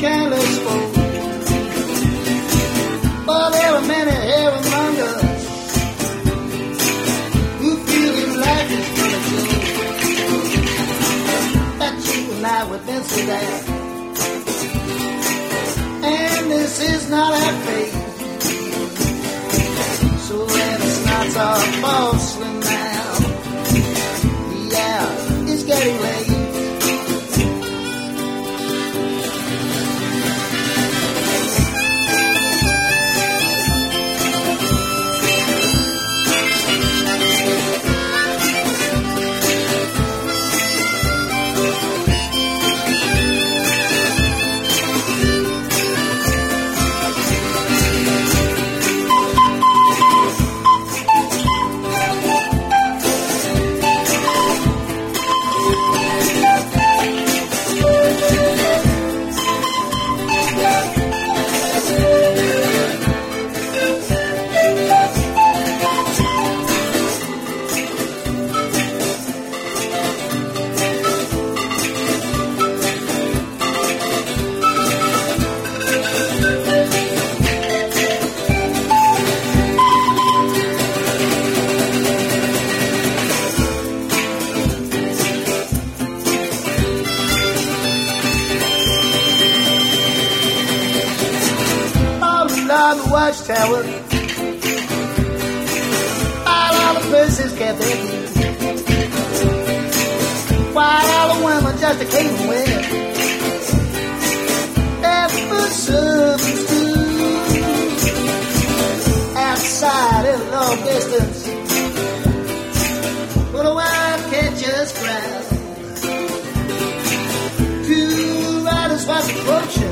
careless folk. But there are many here among us who feel his life is full of joy. That you and I witness to that. And this is not our fate. So let us not talk falsely now. Yeah, it's getting late. Watchtower, all the places kept their view. While all the women just came away. Ever servants do outside in long distance. But a wife can't just cry. Two riders was approaching.